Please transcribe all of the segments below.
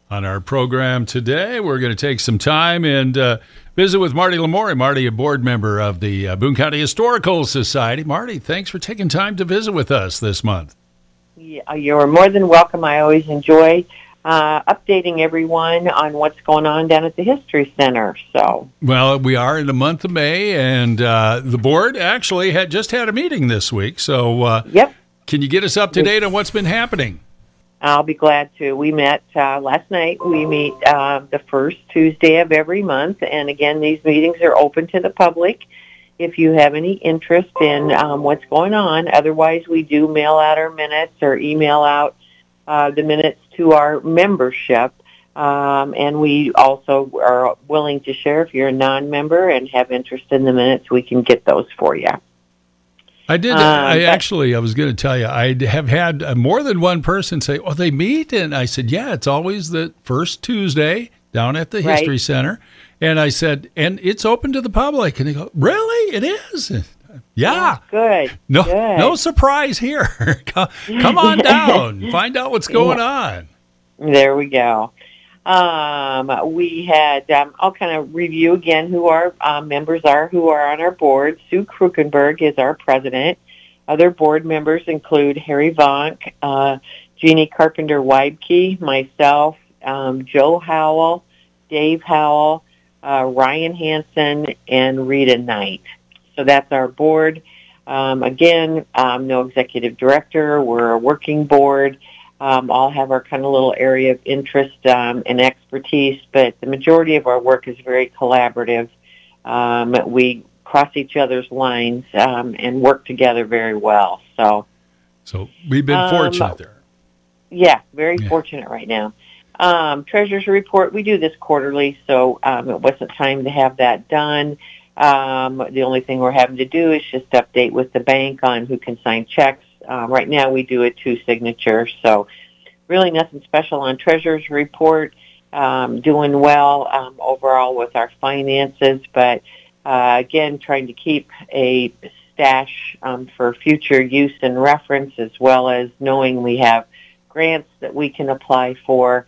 On our program today, we're going to take some time and visit with Marty Lamore. Marty, a board member of the Boone County Historical Society. Marty, thanks for taking time to visit with us this month. Yeah, you're more than welcome. I always enjoy updating everyone on what's going on down at the History Center. Well, we are in the month of May, and the board actually just had a meeting this week. So, yep. Can you get us up to date on what's been happening? I'll be glad to. We met last night. We meet the first Tuesday of every month, and again, these meetings are open to the public if you have any interest in what's going on. Otherwise, we do mail out our minutes or email out the minutes to our membership, and we also are willing to share if you're a non-member and have interest in the minutes. We can get those for you. I did. I was going to tell you, I have had more than one person say, "Oh, they meet," and I said, "Yeah, it's always the first Tuesday down at the History Center." And I said, "And it's open to the public." And they go, "Really? It is?" Yeah. Good. No surprise here. Come on down. Find out what's going on. There we go. We had, I'll kind of review again who our members are who are on our board. Sue Krukenberg is our president. Other board members include Harry Vonk, Jeannie Carpenter-Weibke, myself, Joe Howell, Dave Howell, Ryan Hansen, and Rita Knight. So that's our board. Again, no executive director. We're a working board. All have our kind of little area of interest and expertise, but the majority of our work is very collaborative. We cross each other's lines and work together very well. So we've been fortunate there. Yeah, very fortunate right now. Treasurer's report, we do this quarterly, so it wasn't time to have that done. The only thing we're having to do is just update with the bank on who can sign checks. Right now we do a 2-signature, so really nothing special on Treasurer's report. Doing well overall with our finances, but again, trying to keep a stash for future use and reference, as well as knowing we have grants that we can apply for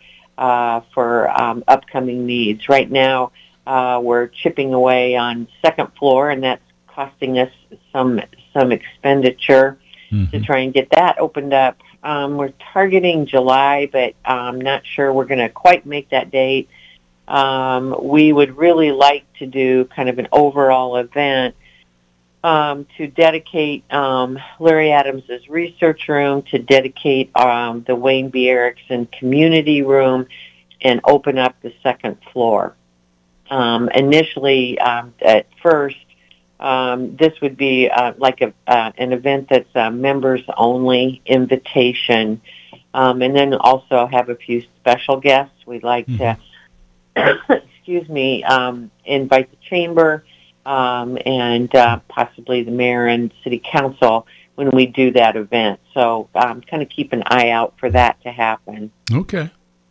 upcoming needs. Right now, we're chipping away on second floor, and that's costing us some expenditure to try and get that opened up. We're targeting July, but I'm not sure we're going to quite make that date. We would really like to do kind of an overall event to dedicate Larry Adams' research room, to dedicate the Wayne B. Erickson community room, and open up the second floor. Initially, at first, this would be like an event that's a members-only invitation, and then also have a few special guests. We'd like to, invite the chamber and possibly the mayor and city council when we do that event. So kind of keep an eye out for that to happen. Okay.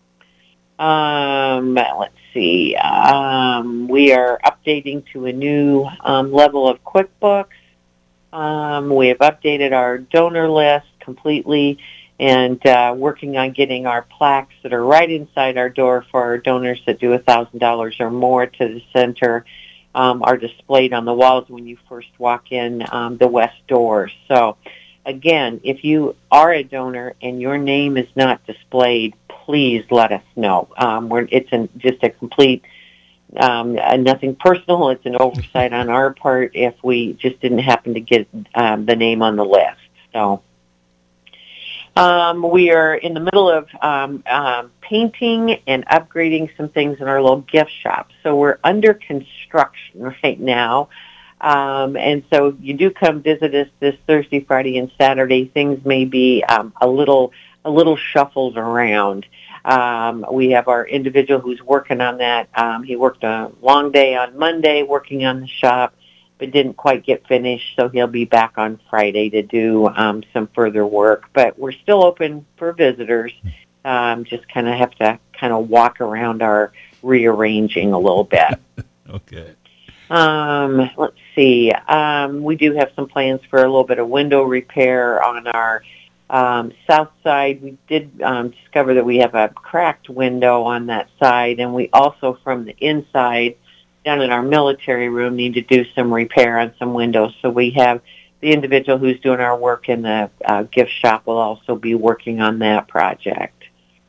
Let's see. We are updating to a new level of QuickBooks. We have updated our donor list completely and working on getting our plaques that are right inside our door for our donors that do $1,000 or more to the center are displayed on the walls when you first walk in the west door. So, again, if you are a donor and your name is not displayed, please let us know. It's just a complete, nothing personal. It's an oversight on our part if we just didn't happen to get the name on the list. So we are in the middle of painting and upgrading some things in our little gift shop. So we're under construction right now. And so you do come visit us this Thursday, Friday, and Saturday. Things may be a little shuffled around. We have our individual who's working on that. He worked a long day on Monday working on the shop, but didn't quite get finished, so he'll be back on Friday to do some further work. But we're still open for visitors. Just kind of have to kind of walk around our rearranging a little bit. Okay. Let's see. We do have some plans for a little bit of window repair on our South side, we did discover that we have a cracked window on that side, and we also, from the inside, down in our military room, need to do some repair on some windows. So we have the individual who's doing our work in the gift shop will also be working on that project.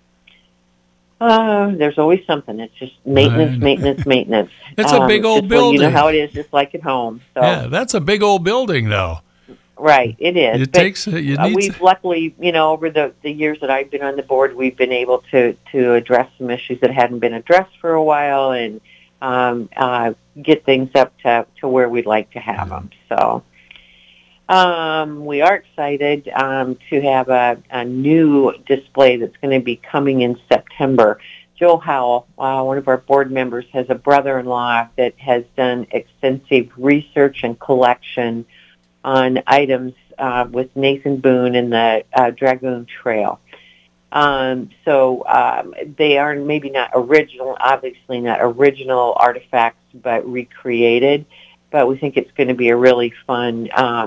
There's always something. It's just maintenance. It's a big old building. You know how it is, just like at home. So. Yeah, that's a big old building, though. Right, it is. We've luckily, over the years that I've been on the board, we've been able to address some issues that hadn't been addressed for a while, and get things up to where we'd like to have them. So we are excited to have a new display that's going to be coming in September. Joe Howell, one of our board members, has a brother-in-law that has done extensive research and collection on items with Nathan Boone and the Dragoon Trail. So they are maybe not original, obviously not original artifacts, but recreated. But we think it's going to be a really fun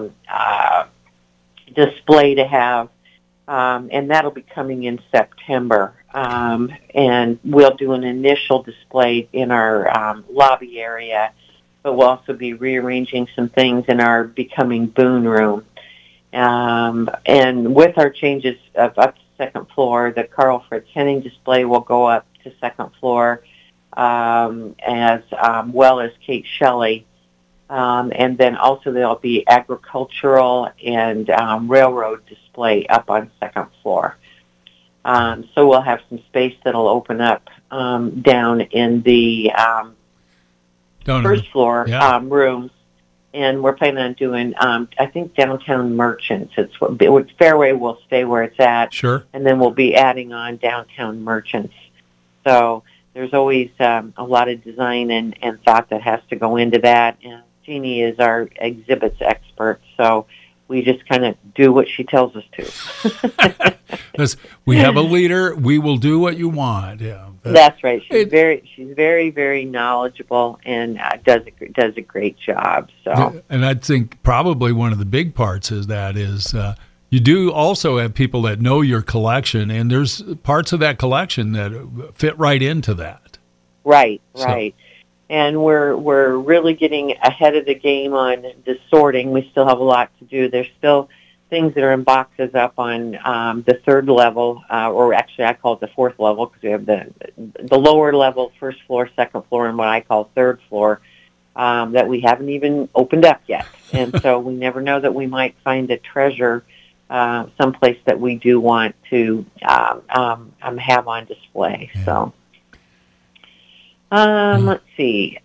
display to have, and that'll be coming in September. And we'll do an initial display in our lobby area, but we'll also be rearranging some things in our Becoming Boone room. And with our changes up to second floor, the Carl Fritz Henning display will go up to second floor, as well as Kate Shelley. And then also there'll be agricultural and railroad display up on second floor. So we'll have some space that'll open up down in the first floor rooms, and we're planning on doing, I think, downtown merchants. Fairway will stay where it's at, sure, and then we'll be adding on downtown merchants. So there's always a lot of design and thought that has to go into that, and Jeannie is our exhibits expert, so we just kind of do what she tells us to. We have a leader. We will do what you want. Yeah, that's right. She's very, very knowledgeable and does a great job. So, and I think probably one of the big parts is you do also have people that know your collection, and there's parts of that collection that fit right into that. Right. And we're really getting ahead of the game on the sorting. We still have a lot to do. There's still things that are in boxes up on the third level, or actually I call it the fourth level, because we have the lower level, first floor, second floor, and what I call third floor, that we haven't even opened up yet. And so we never know that we might find a treasure someplace that we do want to have on display. Yeah. So. Let's see.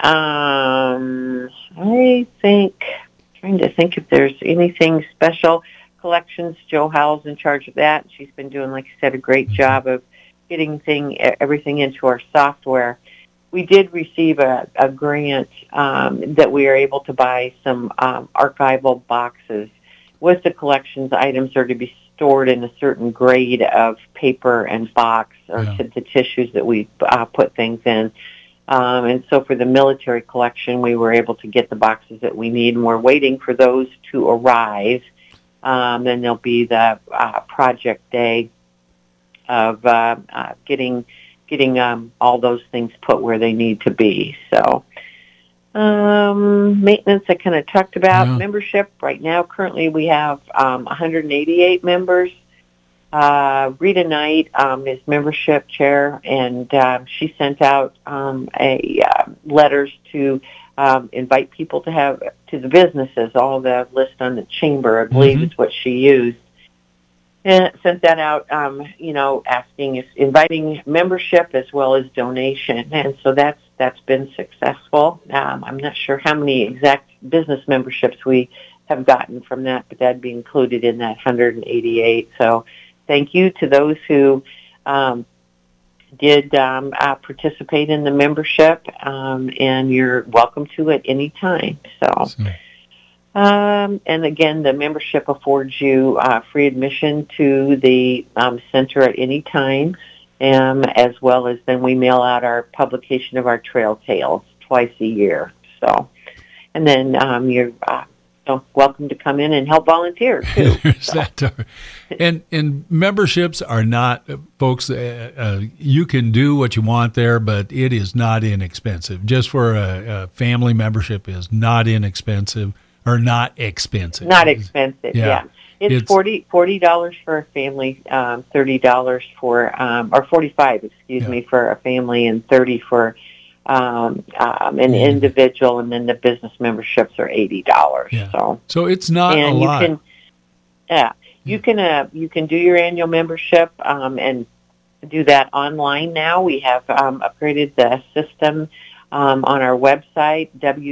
I think, trying to think if there's anything special. Collections, Joe Howell's in charge of that. She's been doing, like I said, a great job of getting everything into our software. We did receive a grant that we are able to buy some archival boxes with the collections. Items are to be stored in a certain grade of paper and box, or the tissues that we put things in. And so for the military collection, we were able to get the boxes that we need, and we're waiting for those to arrive. Then there'll be the project day of getting all those things put where they need to be. So maintenance, I kind of talked about. Yeah. Membership, right now, currently we have 188 members. Rita Knight is membership chair, and she sent out letters to invite people to the businesses. All the list on the chamber, I believe, is what she used, and sent that out. Inviting membership as well as donation, and so that's been successful. I'm not sure how many exact business memberships we have gotten from that, but that'd be included in that 188. So. Thank you to those who did participate in the membership, and you're welcome to at any time. So, and again, the membership affords you free admission to the center at any time, as well as then we mail out our publication of our Trail Tales twice a year. So, and then you're So welcome to come in and help volunteer too. And memberships are not, folks. You can do what you want there, but it is not inexpensive. Just for a family membership is not inexpensive or not expensive. Not expensive. Yeah. It's $40 for a family, $30 for or $45, me, for a family, and $30 for an individual, and then the business memberships are $80. Yeah. So it's not a lot. You can do your annual membership and do that online now. We have upgraded the system on our website,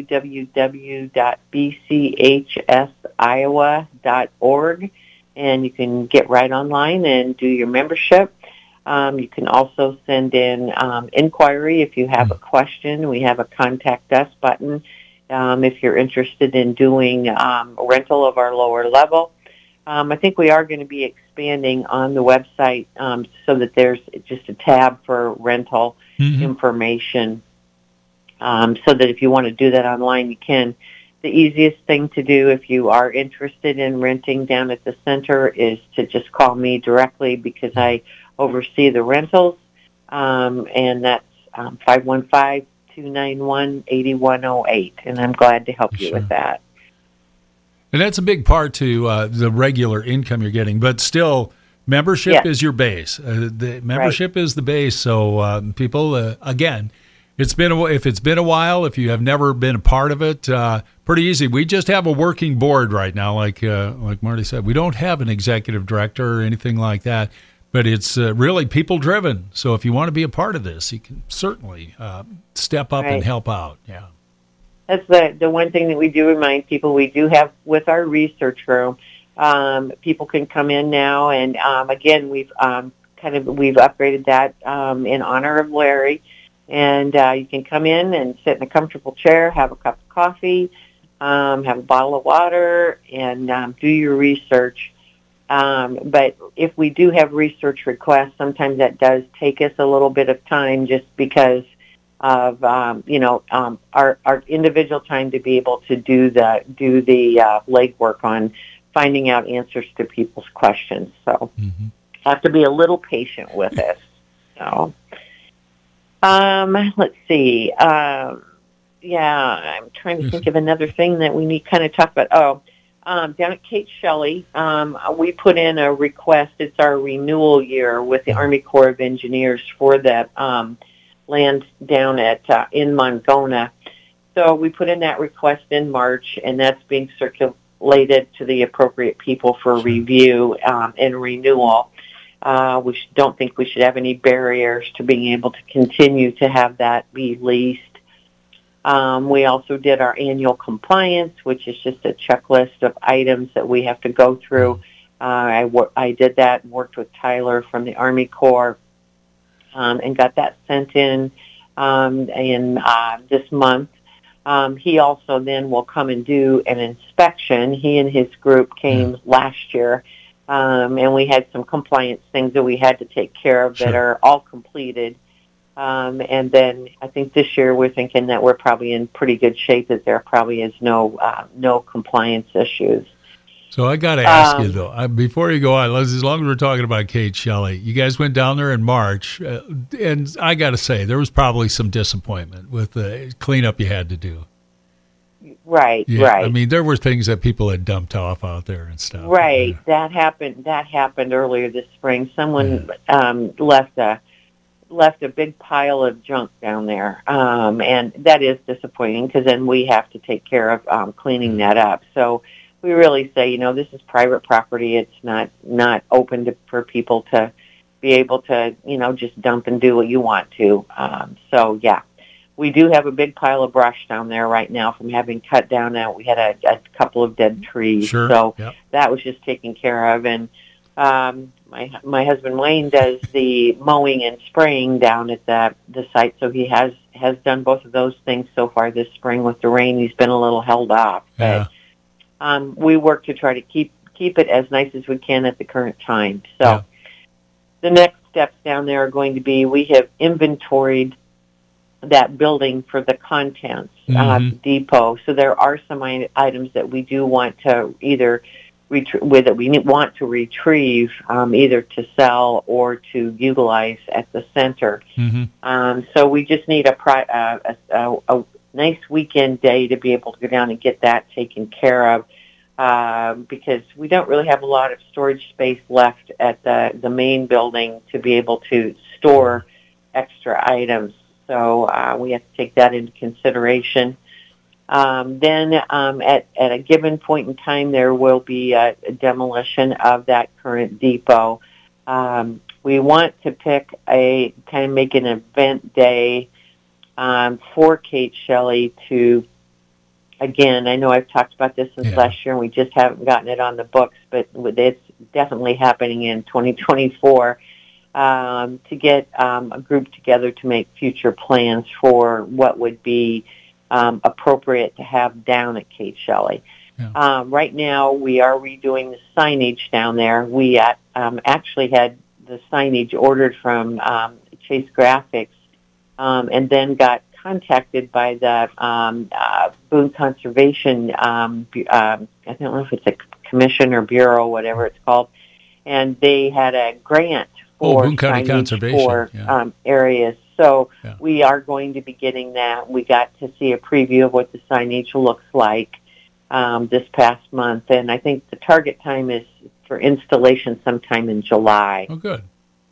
www.bchsiowa.org, and you can get right online and do your membership. You can also send in inquiry if you have a question. We have a contact us button if you're interested in doing rental of our lower level. I think we are going to be expanding on the website so that there's just a tab for rental information, so that if you want to do that online, you can. The easiest thing to do if you are interested in renting down at the center is to just call me directly, because I oversee the rentals, and that's 515-291-8108, and I'm glad to help you with that. And that's a big part to the regular income you're getting, but still, membership is your base. The membership is the base. So people, again, if it's been a while, if you have never been a part of it, pretty easy. We just have a working board right now, like Marty said. We don't have an executive director or anything like that, but it's really people driven. So if you want to be a part of this, you can certainly step up and help out. Yeah. That's the one thing that we do remind people. We do have with our research room. People can come in now, and again, we've upgraded that in honor of Larry. And you can come in and sit in a comfortable chair, have a cup of coffee, have a bottle of water, and do your research. But if we do have research requests, sometimes that does take us a little bit of time, just because of our individual time to be able to do the legwork on finding out answers to people's questions. So have to be a little patient with us. So. Let's see. I'm trying to think of another thing that we need to kind of talk about. Down at Kate Shelley, we put in a request. It's our renewal year with the Army Corps of Engineers for that land down at in Montgona. So we put in that request in March, and that's being circulated to the appropriate people for review and renewal. We don't think we should have any barriers to being able to continue to have that be leased. We also did our annual compliance, which is just a checklist of items that we have to go through. I did that and worked with Tyler from the Army Corps and got that sent in this month. He also then will come and do an inspection. He and his group came last year. And we had some compliance things that we had to take care of that are all completed. And then I think this year we're thinking that we're probably in pretty good shape, that there probably is no compliance issues. So I got to ask you, though, before you go on, as long as we're talking about Kate Shelley, you guys went down there in March, and I got to say, there was probably some disappointment with the cleanup you had to do. Right. I mean, there were things that people had dumped off out there and stuff. Right. That happened earlier this spring. Someone left a big pile of junk down there, and that is disappointing, because then we have to take care of cleaning that up. So we really say, this is private property. It's not open for people to be able to, just dump and do what you want to. So yeah. We do have a big pile of brush down there right now from having cut down. We had a couple of dead trees, so that was just taken care of. And my husband Wayne does the mowing and spraying down at the site, so he has done both of those things so far this spring. With the rain, he's been a little held off, but we work to try to keep it as nice as we can at the current time. So the next steps down there are going to be, we have inventoried that building for the contents depot. So there are some items that we do want to either want to retrieve, either to sell or to utilize at the center. So we just need a nice weekend day to be able to go down and get that taken care of, because we don't really have a lot of storage space left at the main building to be able to store extra items. So we have to take that into consideration. Then at a given point in time, there will be a demolition of that current depot. We want to make an event day for Kate Shelley to, again, I know I've talked about this since last year and we just haven't gotten it on the books, but it's definitely happening in 2024, to get a group together to make future plans for what would be appropriate to have down at Kate Shelley. Right now, we are redoing the signage down there. We actually had the signage ordered from Chase Graphics, and then got contacted by the Boone Conservation, I don't know if it's a commission or bureau, whatever it's called, and they had a grant for Boone County Conservation for areas. So we are going to be getting that. We got to see a preview of what the signage looks like this past month, and I think the target time is for installation sometime in July. Oh, good.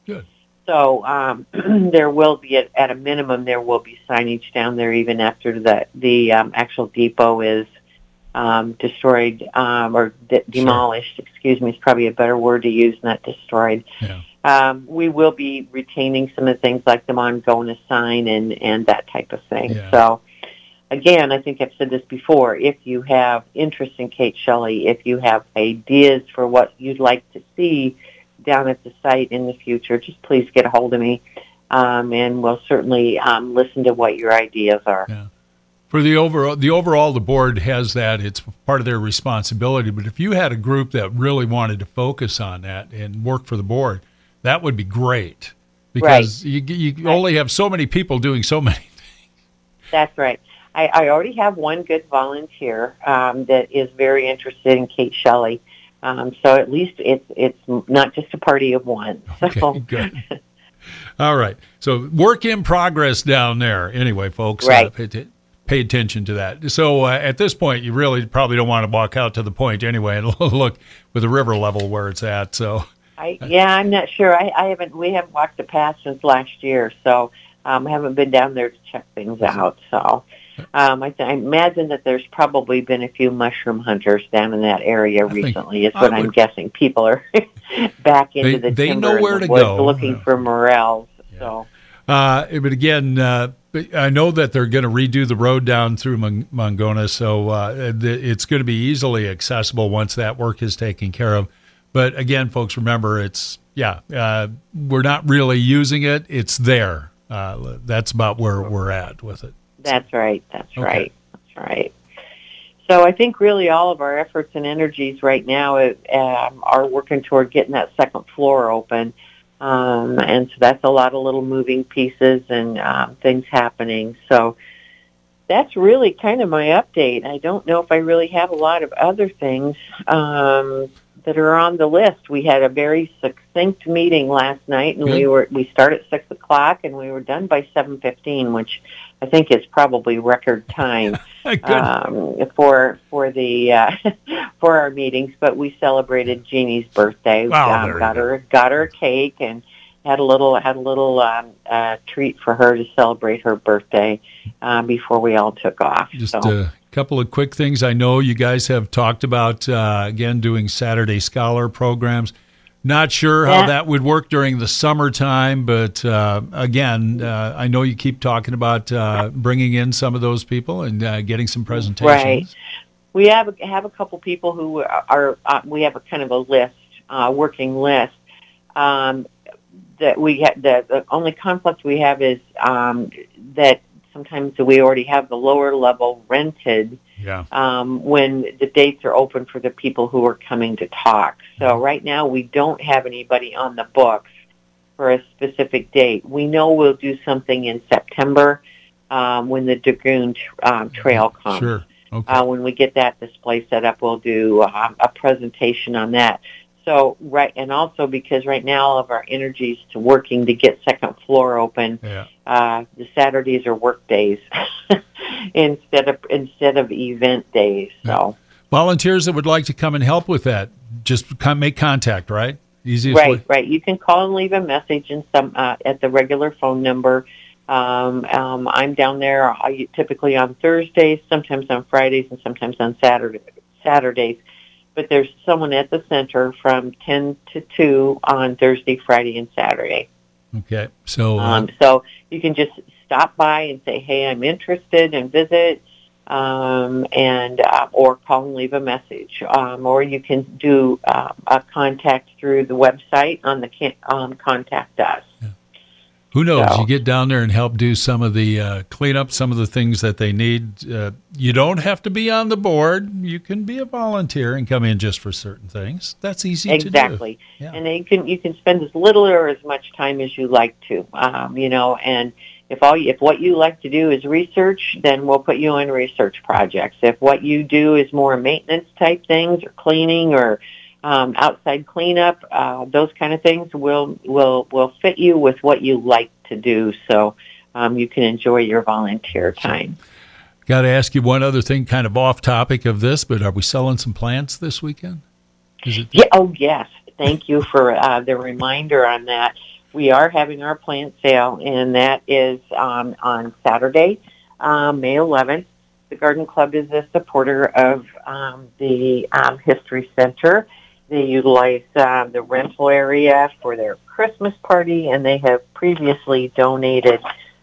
So there will be, at a minimum, there will be signage down there even after the actual depot is destroyed or demolished. Excuse me, is probably a better word to use, not destroyed. We will be retaining some of the things like the Montgona sign and that type of thing. So, again, I think I've said this before, if you have interest in Kate Shelley, if you have ideas for what you'd like to see down at the site in the future, just please get a hold of me, and we'll certainly listen to what your ideas are. For the overall, the board has that. It's part of their responsibility. But if you had a group that really wanted to focus on that and work for the board, that would be great, because you only have so many people doing so many things. That's right. I already have one good volunteer that is very interested in Kate Shelley. So at least it's not just a party of one. Okay, good. All right. So work in progress down there. Anyway, folks, pay attention to that. So at this point, you really probably don't want to walk out to the point anyway and look with the river level where it's at. So I'm not sure. We haven't walked the path since last year, so I haven't been down there to check things out. So I imagine that there's probably been a few mushroom hunters down in that area recently, is what I'm guessing. People are back into the timber and the woods looking for morels. So, but again, I know that they're going to redo the road down through Montgona, so it's going to be easily accessible once that work is taken care of. But again, folks, remember, we're not really using it. It's there. That's about where we're at with it. That's right. That's right. So I think really all of our efforts and energies right now are working toward getting that second floor open. And so that's a lot of little moving pieces and things happening. So that's really kind of my update. I don't know if I really have a lot of other things that are on the list. We had a very succinct meeting last night, and we started at 6 o'clock, and we were done by 7:15, which I think is probably record time for our meetings. But we celebrated Jeannie's birthday. Got her a cake and had a little treat for her to celebrate her birthday before we all took off. Just a couple of quick things. I know you guys have talked about again doing Saturday Scholar programs. Not sure how that would work during the summertime, but again, I know you keep talking about bringing in some of those people and getting some presentations. Right. We have a couple people who are. We have a kind of a list, working list. That we have. The only conflict we have is that sometimes we already have the lower level rented. When the dates are open for the people who are coming to talk. So right now we don't have anybody on the books for a specific date. We know we'll do something in September, when the Dragoon Trail comes. Sure. Okay. When we get that display set up, we'll do a presentation on that. So, and also because right now all of our energies to working to get second floor open, the Saturdays are work days instead of event days. So, volunteers that would like to come and help with that, just make contact, right? Easiest way. Right. You can call and leave a message at the regular phone number. I'm down there typically on Thursdays, sometimes on Fridays, and sometimes on Saturdays. But there's someone at the center from 10 to 2 on Thursday, Friday, and Saturday. Okay. So you can just stop by and say, hey, I'm interested, and visit, or call and leave a message. Or you can do a contact through the website on the Contact Us. Yeah. Who knows? So, you get down there and help do some of the cleanup, some of the things that they need. You don't have to be on the board. You can be a volunteer and come in just for certain things. That's easy to do. Exactly. Yeah. And you can spend as little or as much time as you like to. And if what you like to do is research, then we'll put you on research projects. If what you do is more maintenance type things, or cleaning, or outside cleanup, those kind of things will fit you with what you like to do, so you can enjoy your volunteer time. Got to ask you one other thing, kind of off topic of this, but are we selling some plants this weekend? Yeah. Oh, yes. Thank you for the reminder on that. We are having our plant sale, and that is on Saturday, May 11th. The Garden Club is a supporter of the History Center. They utilize the rental area for their Christmas party, and they have previously donated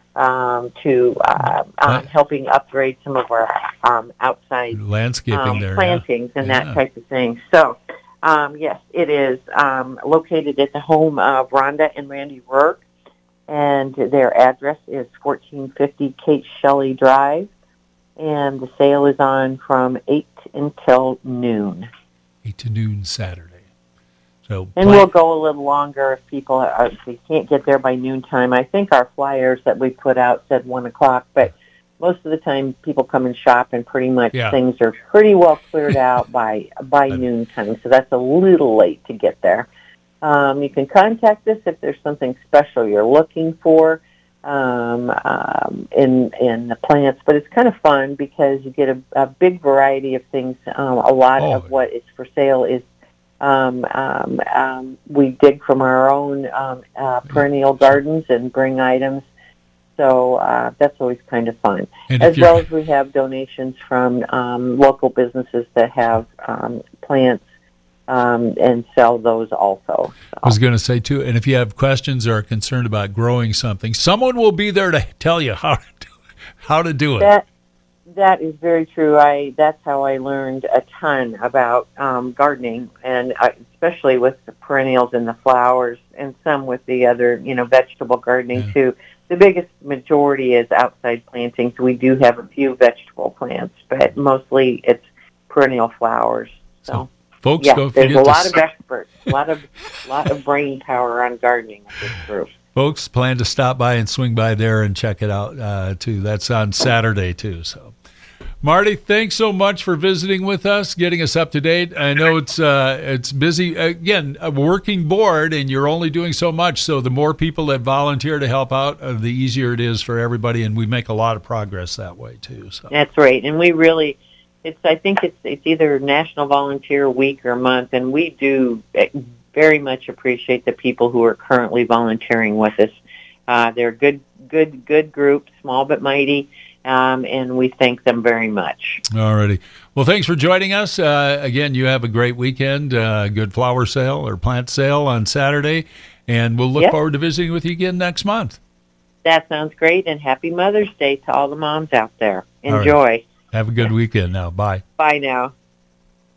to helping upgrade some of our outside landscaping there, plantings and that type of thing. So, yes, it is located at the home of Rhonda and Randy Rourke, and their address is 1450 Kate Shelley Drive, and the sale is on from 8 until noon. 8 to noon Saturday. And we'll go a little longer if people if they can't get there by noontime. I think our flyers that we put out said 1 o'clock, but most of the time people come and shop, and pretty much things are pretty well cleared out by noontime. So that's a little late to get there. You can contact us if there's something special you're looking for in the plants, but it's kind of fun because you get a big variety of things. A lot of what is for sale is we dig from our own perennial gardens and bring items. So that's always kind of fun. As well as we have donations from local businesses that have plants and sell those also. So. I was going to say, too, and if you have questions or are concerned about growing something, someone will be there to tell you how to do it. That is very true. That's how I learned a ton about gardening, and especially with the perennials and the flowers, and some with the other, vegetable gardening too. The biggest majority is outside plantings. We do have a few vegetable plants, but mostly it's perennial flowers. So folks, there's a lot of experts, a lot of brain power on gardening with this group. Folks, plan to stop by and swing by there and check it out too. That's on Saturday too. So, Marty, thanks so much for visiting with us, getting us up to date. I know it's busy. Again, a working board, and you're only doing so much. So the more people that volunteer to help out, the easier it is for everybody, and we make a lot of progress that way too. So that's right, and we really. I think it's either National Volunteer Week or month, and we do very much appreciate the people who are currently volunteering with us. They're good group, small but mighty, and we thank them very much. All righty. Well, thanks for joining us. Again, you have a great weekend, good flower sale or plant sale on Saturday, and we'll look forward to visiting with you again next month. That sounds great, and happy Mother's Day to all the moms out there. Enjoy. Have a good weekend now. Bye. Bye now.